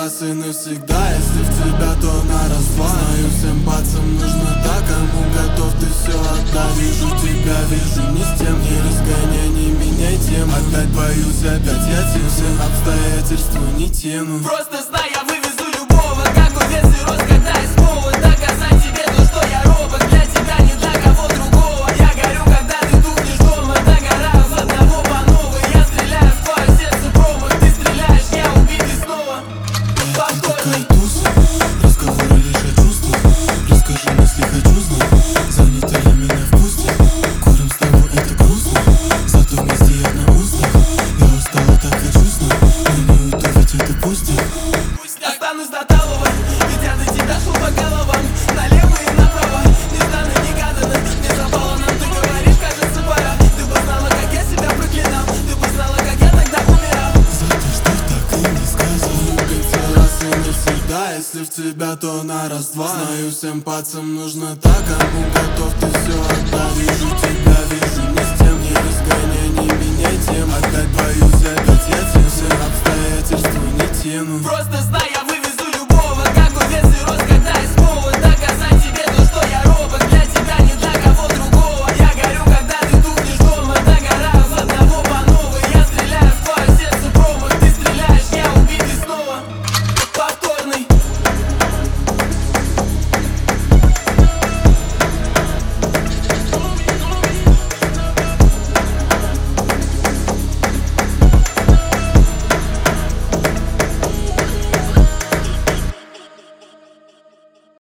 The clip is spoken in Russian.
раз и навсегда. Если в тебя, то на раз-два. Знаю, всем пацам нужно так, кому готов ты все отдать. Вижу тебя, вижу не с тем, не разгоняй, не меняй тем. Опять боюсь, опять я тем, все обстоятельства не тяну. Просто знай, я вывезу любого, как овец и роз, когда есть повод доказать тебе то, что я робот. Для тебя, не для кого другого. Я горю, когда ты тухнешь дома. Догораю с одного по новой. Я стреляю в твое сердце промах. Ты стреляешь, я убитый снова. Такая туса, разговоры лишь о чувствах. Расскажи, если хочу знать, занято ли меня вкусно. Курим с тобой, это грустно, зато вместе я на устах. Я устала, так хочу знать, но не уйду, ведь это пустит. Останусь до талого, ведь я до тебя шел по головам. Налево и направо, нежданно, негаданно. Не запало нам, ты говоришь, кажется, пора. Ты бы знала, как я себя проклинал. Ты бы знала, как я тогда умирал. За то, что так и не сказал. Любить раз и навсегда. Если в тебя, то на раз-два. Знаю, всем пацам нужно так, кому готов ты все отдать. Вижу тебя, вижу не с тем, не разгоняй, не меняй тем. Опять боюсь, опять я тем, все обстоятельства не тяну. Просто знай,